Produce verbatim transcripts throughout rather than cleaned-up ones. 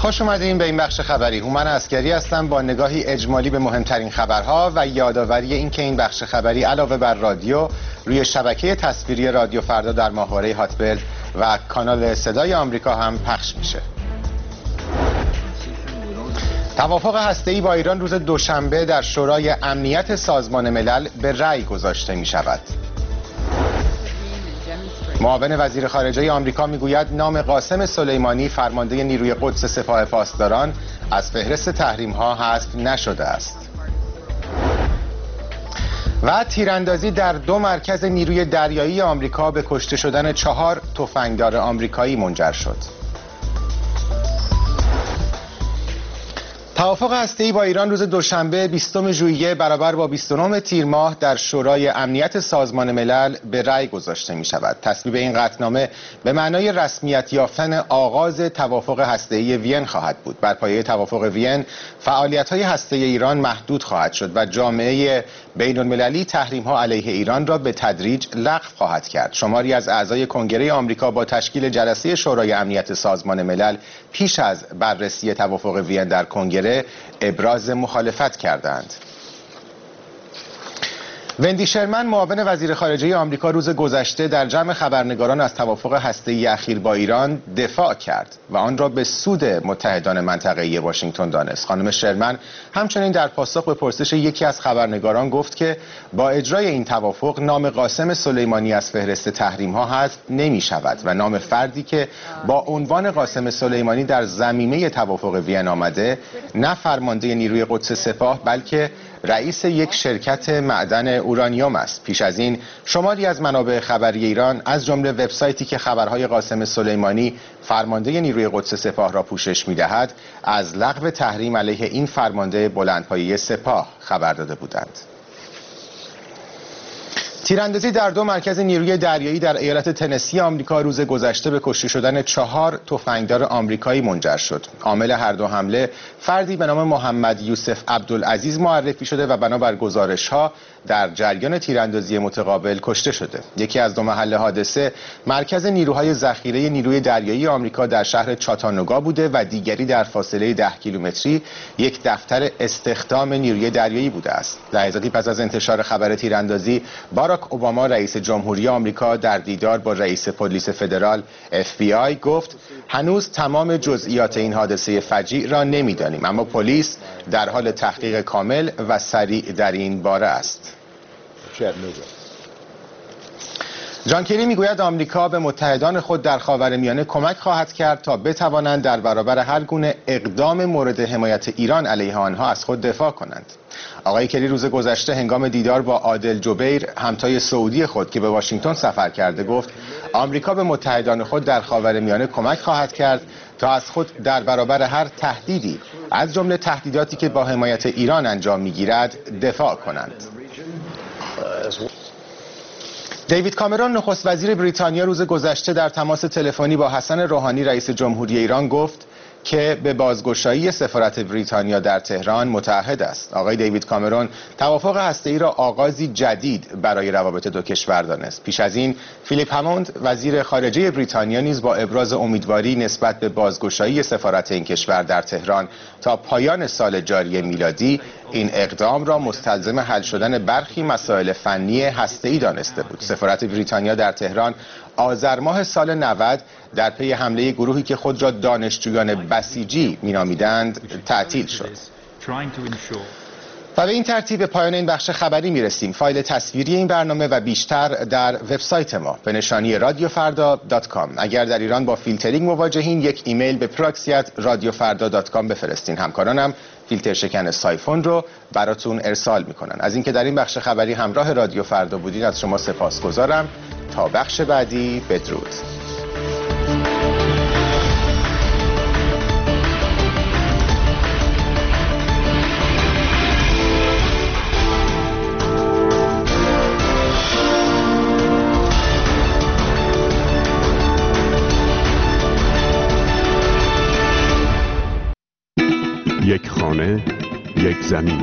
خوش اومدین به این بخش خبری. هومن عسکری هستم با نگاهی اجمالی به مهمترین خبرها و یادآوری این که این بخش خبری علاوه بر رادیو روی شبکه تصویری رادیو فردا در ماهواره هاتبرد و کانال صدای آمریکا هم پخش میشه. توافق هسته‌ای با ایران روز دوشنبه در شورای امنیت سازمان ملل به رأی گذاشته می شود. معاون وزیر خارجه آمریکا میگوید نام قاسم سلیمانی فرمانده نیروی قدس سپاه پاسداران از فهرست تحریم‌ها حذف نشده است. و تیراندازی در دو مرکز نیروی دریایی آمریکا به کشته شدن چهار تفنگدار آمریکایی منجر شد. توافق هسته‌ای با ایران روز دوشنبه بیستم ژوئیه برابر با بیست و نهم تیر ماه در شورای امنیت سازمان ملل به رأی گذاشته می شود. تصویب این قطعنامه به معنای رسمیت یافتن آغاز توافق هسته‌ای وین خواهد بود. بر پایه توافق وین فعالیت‌های هسته‌ای ایران محدود خواهد شد و جامعه بین‌المللی تحریم‌ها علیه ایران را به تدریج لغو خواهد کرد. شماری از اعضای کنگره آمریکا با تشکیل جلسه شورای امنیت سازمان ملل پیش از بررسی توافق وین در کنگره ابراز مخالفت کردند. وندی شرمن معاون وزیر خارجه آمریکا روز گذشته در جمع خبرنگاران از توافق هسته‌ای اخیر با ایران دفاع کرد و آن را به سود متحدان منطقه‌ای واشنگتن دانست. خانم شرمن همچنین در پاسخ به پرسش یکی از خبرنگاران گفت که با اجرای این توافق نام قاسم سلیمانی از فهرست تحریم‌ها حذف نمی‌شود و نام فردی که با عنوان قاسم سلیمانی در ضمیمه توافق وین آمده نه فرمانده نیروی قدس سپاه بلکه رئیس یک شرکت معدن اورانیوم است. پیش از این شماری از منابع خبری ایران از جمله وبسایتی که خبرهای قاسم سلیمانی فرمانده نیروی قدس سپاه را پوشش می‌دهد از لغو تحریم علیه این فرمانده بلندپایه سپاه خبر داده بودند. تیراندازی در دو مرکز نیروی دریایی در ایالت تنسی آمریکا روز گذشته به کشته شدن چهار تفنگدار آمریکایی منجر شد. عامل هر دو حمله فردی به نام محمد یوسف عبدالعزیز معرفی شده و بنابر گزارش‌ها در جریان تیراندازی متقابل کشته شده. یکی از دو محل حادثه مرکز نیروهای ذخیره نیروی دریایی آمریکا در شهر چاتانوگا بوده و دیگری در فاصله ده کیلومتری یک دفتر استخدام نیروی دریایی بوده است. لحظاتی پس از انتشار خبر تیراندازی باراک اوباما رئیس جمهوری آمریکا در دیدار با رئیس پلیس فدرال اف بی آی گفت هنوز تمام جزئیات این حادثه فجیع را نمی‌دانیم اما پلیس در حال تحقیق کامل و سریع در این باره است. جان کری میگوید آمریکا به متحدان خود در خاورمیانه کمک خواهد کرد تا بتوانند در برابر هر گونه اقدام مورد حمایت ایران علیه آنها از خود دفاع کنند. آقای کری روز گذشته هنگام دیدار با عادل جبیر همتای سعودی خود که به واشنگتن سفر کرده گفت آمریکا به متحدان خود در خاورمیانه کمک خواهد کرد تا از خود در برابر هر تهدیدی از جمله تهدیداتی که با حمایت ایران انجام میگیرد دفاع کنند. دیوید کامرون نخست وزیر بریتانیا روز گذشته در تماس تلفنی با حسن روحانی رئیس جمهوری ایران گفت که به بازگشایی سفارت بریتانیا در تهران متعهد است. آقای دیوید کامرون توافق هسته‌ای را آغازی جدید برای روابط دو کشور دانست. پیش از این فیلیپ هموند وزیر خارجه بریتانیا نیز با ابراز امیدواری نسبت به بازگشایی سفارت این کشور در تهران تا پایان سال جاری میلادی این اقدام را مستلزم حل شدن برخی مسائل فنی هسته‌ای دانسته بود. سفارت بریتانیا در تهران آذر ماه سال نود در پی حمله گروهی که خود را دانشجویان بسیجی مینامیدند تعطیل شد. و به این ترتیب به پایان این بخش خبری میرسیم. فایل تصویری این برنامه و بیشتر در وبسایت ما به نشانی رادیو فردا دات کام. اگر در ایران با فیلترینگ مواجهین یک ایمیل به پراکسی رادیو فردا دات کام بفرستین. همکارانم فیلتر شکن سایفون رو براتون ارسال میکنن. از اینکه در این بخش خبری همراه رادیو فردا بودین از شما سپاسگزارم. تا بخش بعدی بدرود. یک خانه، یک زمین.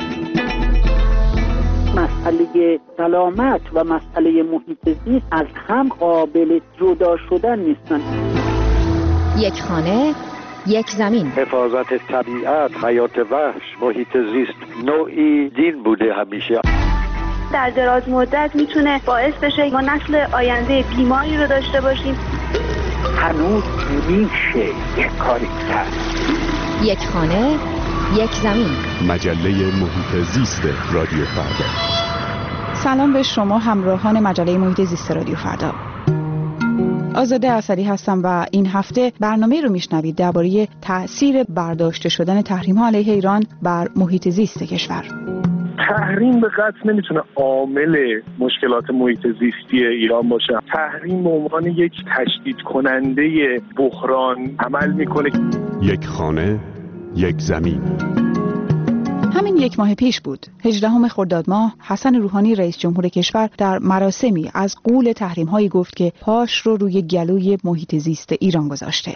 مسئله سلامت و مسئله محیط زیست از هم قابل جدا شدن نیستن. یک خانه، یک زمین. حفاظت طبیعت، حیات وحش، محیط زیست نوعی دین بوده همیشه. در دراز مدت میتونه باعث بشه ما نسل آینده بیماری رو داشته باشیم. هنوز میشه یک کاری کرد. یک خانه، یک زمین. مجله محیط زیست رادیو فردا. سلام به شما همراهان مجله محیط زیست رادیو فردا. آزاده اسدی هستم و این هفته برنامه رو میشنوید درباره تأثیر برداشته شدن تحریم‌ها علیه ایران بر محیط زیست کشور. تحریم به قطع نمیتونه عامل مشکلات محیط زیستی ایران باشه. تحریم به عنوان یک تشدید کننده بحران عمل میکنه. یک خانه، یک زمین. همین یک ماه پیش بود، هجدهم خرداد ماه، حسن روحانی رئیس جمهور کشور در مراسمی از غول تحریم‌هایی گفت که پاش رو روی گلوی محیط زیست ایران گذاشته.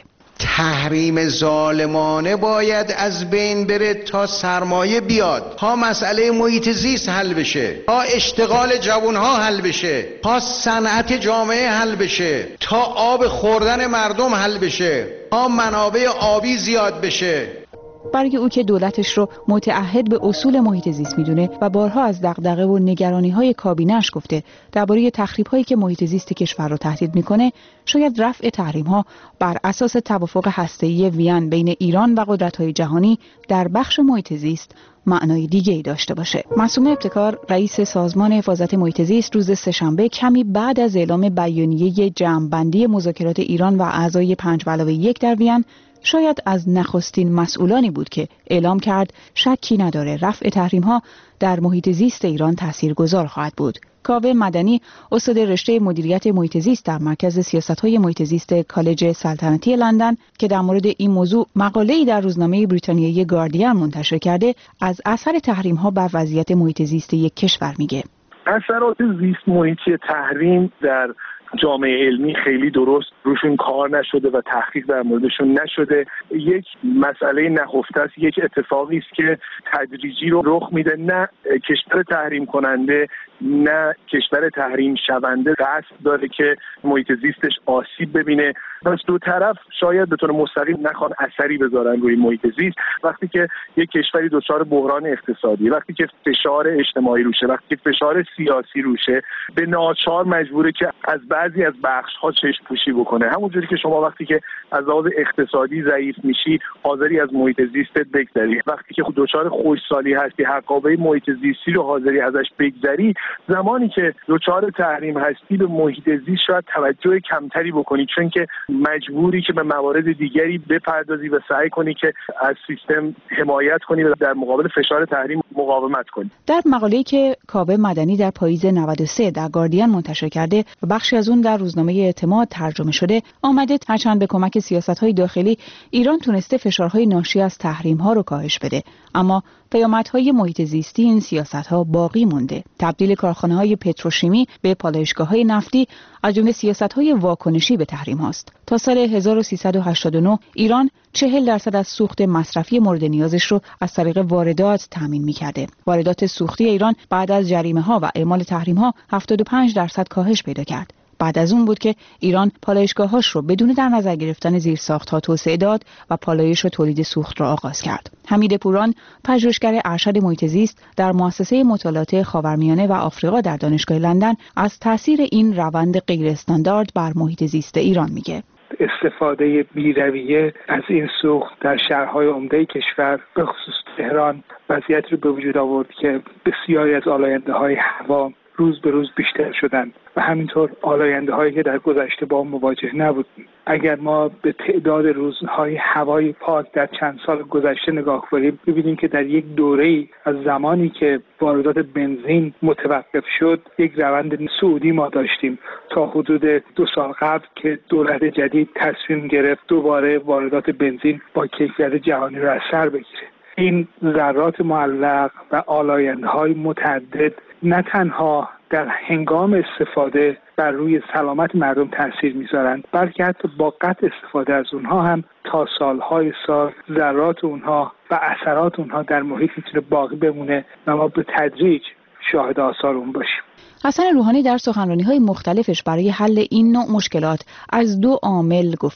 تحریم ظالمانه باید از بین بره تا سرمایه بیاد، تا مسئله محیط زیست حل بشه، تا اشتغال جوانها حل بشه، تا صنعت جامعه حل بشه، تا آب خوردن مردم حل بشه، تا منابع آبی زیاد بشه. برای او که دولتش رو متعهد به اصول محیط زیست میدونه و بارها از دغدغه و نگرانی‌های کابینه‌اش گفته درباره تخریب‌هایی که محیط زیست کشور رو تهدید میکنه، شاید رفع تحریم‌ها بر اساس توافق هسته‌ای وین بین ایران و قدرت‌های جهانی در بخش محیط زیست معنای دیگه‌ای داشته باشه. معصوم ابتکار رئیس سازمان حفاظت محیط زیست روز سه‌شنبه کمی بعد از اعلام بیانیه جمع‌بندی مذاکرات ایران و اعضای پنج به علاوه یک در وین شاید از نخستین مسئولانی بود که اعلام کرد شکی نداره رفع تحریم‌ها در محیط زیست ایران تاثیرگذار خواهد بود. کاوه مدنی استاد رشته مدیریت محیط زیست در مرکز سیاست‌های محیط زیست کالج سلطنتی لندن که در مورد این موضوع مقاله‌ای در روزنامه بریتانیایی گاردین منتشر کرده، از اثر تحریم‌ها بر وضعیت محیط زیست یک کشور میگه. اثرات زیست محیطی تحریم در جامعه علمی خیلی درست روشون کار نشده و تحقیق در موردشون نشده. یک مسئله نهفته است، یک اتفاقی است که تدریجی رو رخ میده. نه کشور تحریم کننده نه کشور تحریم شونده قصد داره که محیط زیستش آسیب ببینه. پس دو طرف شاید به طور مستقیم نخوان اثری بذارن روی محیط زیست. وقتی که یک کشوری دچار بحران اقتصادی، وقتی که فشار اجتماعی روشه، وقتی که فشار سیاسی روشه، به ناچار مجبوره که از بعضی از بخش‌ها چشم پوشی بکنه. همونجوری که شما وقتی که از لحاظ اقتصادی ضعیف میشی، حاضری از محیط زیستت بگذری. وقتی که دچار خشکسالی هستی، حقابه محیط زیستی رو حاضری ازش بگذری. زمانی که دچار تحریم هستی به محیط زیست شاید توجه کمتری بکنی، چون که مجبوری که به موارد دیگری بپردازی و سعی کنی که از سیستم حمایت کنی و در مقابل فشار تحریم مقاومت کنی. در مقاله‌ای که کاوه مدنی در پاییز نود و سه در گاردین منتشر کرده و بخشی از اون در روزنامه اعتماد ترجمه شده، آمده هرچند به کمک سیاست‌های داخلی ایران تونسته فشارهای ناشی از تحریم‌ها رو کاهش بده، اما پیامدهای محیط زیستی این سیاست‌ها باقی مونده. تبدیل کارخانه‌های پتروشیمی به پالایشگاه‌های نفتی از جمله سیاست‌های واکنشی به تحریم هاست. تا سال هزار و سیصد و هشتاد و نه ایران چهل درصد از سوخت مصرفی مورد نیازش رو از طریق واردات تامین می‌کرده. واردات سوختی ایران بعد از جریمه‌ها و اعمال تحریم‌ها هفتاد و پنج درصد کاهش پیدا کرد. بعد از اون بود که ایران پالایشگاه‌هاش رو بدون در نظر گرفتن زیرساخت‌ها توسعه داد و پالایش و تولید سوخت را آغاز کرد. حمید پوران، پژوهشگر ارشد محیط زیست در مؤسسه مطالعات خاورمیانه و آفریقا در دانشگاه لندن، از تاثیر این روند غیر استاندارد بر محیط زیست ایران میگه. استفاده بی‌رویه از این سوخت در شهرهای عمده کشور به خصوص تهران وضعیت رو به وجود آورد که بسیاری از آلاینده‌های هوا روز به روز بیشتر شدن و همینطور آلاینده هایی که در گذشته با مواجه نبودیم. اگر ما به تعداد روزهای هوای پاک در چند سال گذشته نگاه کنیم، ببینیم که در یک دوره‌ای از زمانی که واردات بنزین متوقف شد، یک روند صعودی ما داشتیم تا حدود دو سال قبل که دولت جدید تصمیم گرفت دوباره واردات بنزین با کیفیت جهانی را از سر بگیره. این ذرات معلق و آلاینده‌های متعدد نه تنها در هنگام استفاده بر روی سلامت مردم تاثیر می‌ذارند، بلکه حتی با قطع استفاده از اونها هم تا سالهای سال ذرات اونها و اثرات اونها در محیط میتونه باقی بمونه و ما به تدریج شاهد آثار اون باشیم. حسن روحانی در سخنرانی‌های مختلفش برای حل این نوع مشکلات از دو عامل گفته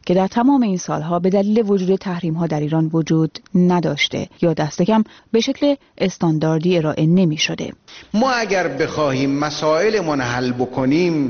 که در تمام این سالها به دلیل وجود تحریم‌ها در ایران وجود نداشته یا دست کم به شکل استانداردی ارائه نمی‌شده. ما اگر بخواهیم مسائلمون حل بکنیم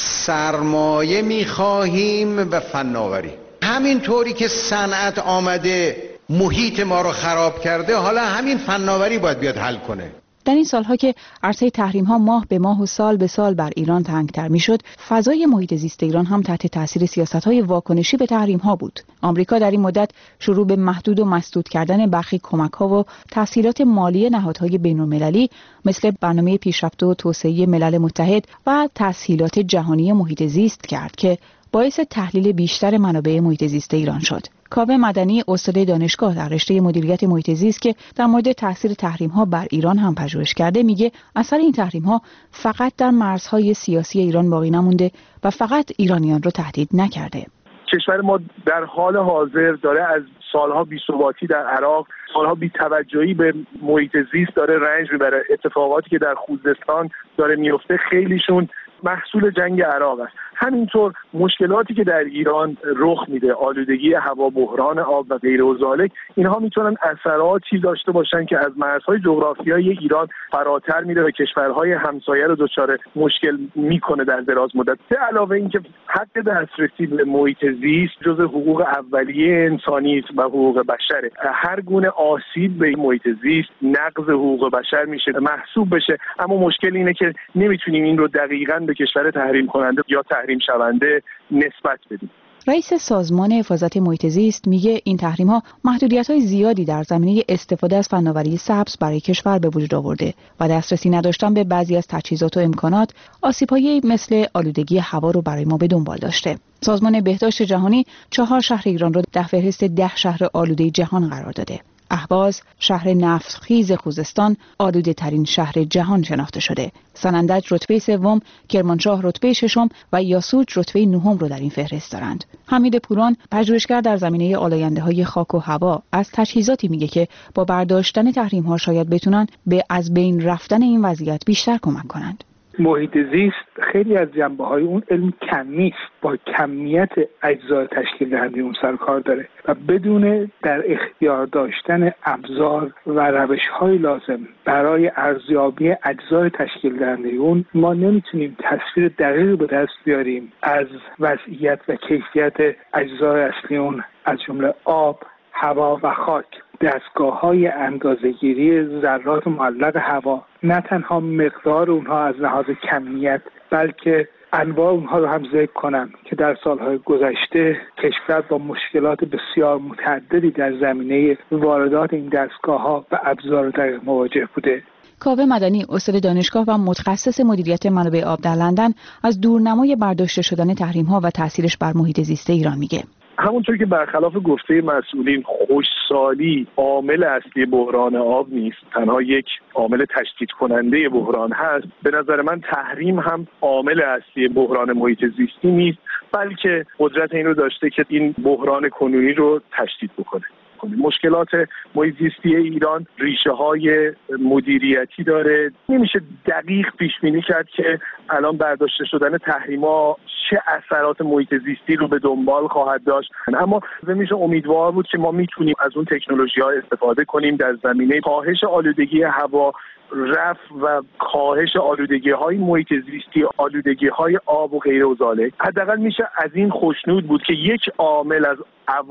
سرمایه می‌خواهیم و فناوری. همین طوری که صنعت آمده محیط ما رو خراب کرده، حالا همین فناوری باید بیاد حل کنه. در این سالها که عرصه تحریم‌ها ماه به ماه و سال به سال بر ایران تنگ‌تر می‌شد، فضای محیط زیست ایران هم تحت تاثیر سیاست‌های واکنشی به تحریم‌ها بود. آمریکا در این مدت شروع به محدود و مسدود کردن برخی کمک‌ها و تسهیلات مالی نهادهای بین‌المللی مثل برنامه پیشرفت و توسعه ملل متحد و تسهیلات جهانی محیط زیست کرد که باعث تحلیل بیشتر منابع محیط زیست ایران شد. کاوه مدنی استاد دانشگاه در رشته مدیریت محیط زیست که در مورد تاثیر تحریم‌ها بر ایران هم پژوهش کرده میگه اثر این تحریم‌ها فقط در مرزهای سیاسی ایران باقی نمونده و فقط ایرانیان رو تهدید نکرده. کشور ما در حال حاضر داره از سالها بی‌ثباتی در عراق، سالها بی‌توجهی به محیط زیست داره رنج میبره. اتفاقاتی که در خوزستان داره میفته خیلیشون محصول جنگ عراق است. همینطور مشکلاتی که در ایران رخ میده، آلودگی هوا، بحران آب و غیره و ذالک، اینها میتونن اثراتی داشته باشن که از مرزهای جغرافیایی ایران فراتر میره و کشورهای همسایه رو دچار مشکل میکنه در دراز مدت. به علاوه اینکه حق دسترسی به محیط زیست جزء حقوق اولیه انسانی و حقوق بشره. هر گونه آسیب به محیط زیست نقض حقوق بشر میشه محسوب بشه، اما مشکل اینه که نمیتونیم این رو دقیقاً به کشور تحریم کننده یا تحریم شونده نسبت بدیم. رئیس سازمان حفاظت محیط زیست میگه این تحریم‌ها محدودیت‌های زیادی در زمینه استفاده از فناوری سبز برای کشور به وجود آورده و دسترسی نداشتن به بعضی از تجهیزات و امکانات آسیب‌هایی مثل آلودگی هوا رو برای ما به دنبال داشته. سازمان بهداشت جهانی چهار شهر ایران رو در فهرست ده شهر آلوده جهان قرار داده. اهواز، شهر نفتخیز خوزستان، آلوده ترین شهر جهان شناخته شده. سنندج رتبه سوم، کرمانشاه رتبه ششم و یاسوج رتبه نهم رو در این فهرست دارند. حمید پوران، پژوهشگر در زمینه آلاینده‌های خاک و هوا، از تجهیزاتی میگه که با برداشتن تحریم‌ها شاید بتونن به از بین رفتن این وضعیت بیشتر کمک کنند. محیط زیست خیلی از جنبه‌های اون علم کمی است، با کمیت اجزای تشکیل دهنده اون سر کار داره و بدون در اختیار داشتن ابزار و روش‌های لازم برای ارزیابی اجزای تشکیل دهنده اون ما نمیتونیم تصویر دقیقی به دست بیاریم از وضعیت و کیفیت اجزای اصلی اون، از جمله آب، هوا و خاک. دستگاه‌های اندازه‌گیری ذرات معلق هوا نه تنها مقدار اونها از لحاظ کمیت بلکه انواع اونها رو هم ذکر کنم که در سالهای گذشته کشور با مشکلات بسیار متعددی در زمینه واردات این دستگاه‌ها و ابزار دقیق مواجه بوده. کاوه مدنی استاد دانشگاه و متخصص مدیریت منابع آب در لندن از دورنمای برداشته شدن تحریم‌ها و تاثیرش بر محیط زیست ایران میگه. همونطور که برخلاف گفته مسئولین خشکسالی عامل اصلی بحران آب نیست، تنها یک عامل تشدید کننده بحران هست. به نظر من تحریم هم عامل اصلی بحران محیط زیستی نیست، بلکه قدرت این رو داشته که این بحران کنونی رو تشدید بکنه. مشکلات محیط زیستی ایران ریشه های مدیریتی داره. نمیشه دقیق پیش بینی کرد که الان برداشته شدن تحریما چه اثرات محیط زیستی رو به دنبال خواهد داشت، اما میشه امیدوار بود که ما میتونیم از اون تکنولوژی‌ها استفاده کنیم در زمینه کاهش آلودگی هوا، رفع و کاهش آلودگی‌های محیط زیستی، آلودگی‌های آب و غیره و ذالک. حداقل میشه از این خوشنود بود که یک عامل از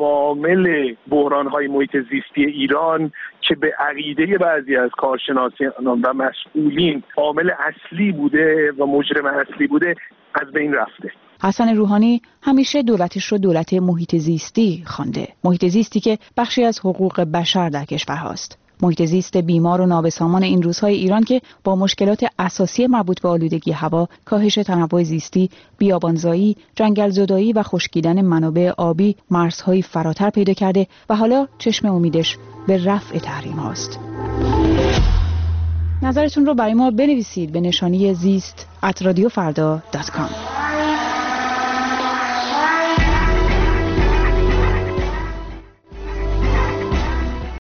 عوامل بحران‌های محیط زیستی ایران که به عقیده بعضی از کارشناسان و مسئولین عامل اصلی بوده و مجرم اصلی بوده از بین رفته. حسن روحانی همیشه دولتش رو دولت محیط زیستی خوانده. محیط زیستی که بخشی از حقوق بشر در کشور هاست. محیط زیست بیمار و نابسامان این روزهای ایران که با مشکلات اساسی مربوط به آلودگی هوا، کاهش تنوع زیستی، بیابانزایی، جنگل زدایی و خشکیدن منابع آبی مرزهای فراتر پیدا کرده و حالا چشم امیدش به رفع تحریم هاست. نظرتون رو برای ما بنویسید به نشانی زیست ات رادیو فردا دات کام.